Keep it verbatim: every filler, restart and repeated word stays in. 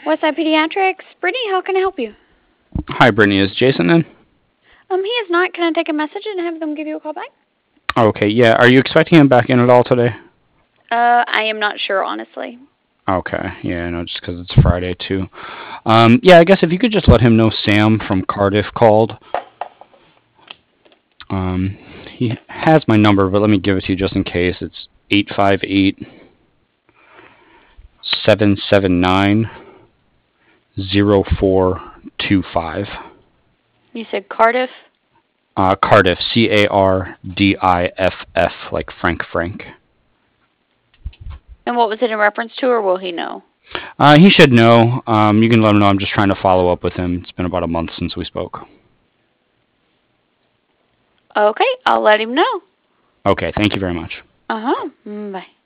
Westside Pediatrics. Brittany, how can I help you? Hi, Brittany. Is Jason in? Um, he is not. Can I take a message and have them give you a call back? Okay, yeah. Are you expecting him back in at all today? Uh, I am not sure, honestly. Okay, yeah, no, just 'cause it's Friday too. Um, yeah, I guess if you could just let him know Sam from Cardiff called. Um, he has my number, but let me give it to you just in case. It's eight five eight, seven seven nine, zero four two five. You said Cardiff. Uh, Cardiff, C A R D I F F, like Frank Frank. And what was it in reference to, or will he know? Uh, he should know. Um, you can let him know I'm just trying to follow up with him. It's been about a month since we spoke. Okay, I'll let him know. Okay, thank you very much. Uh huh. Bye.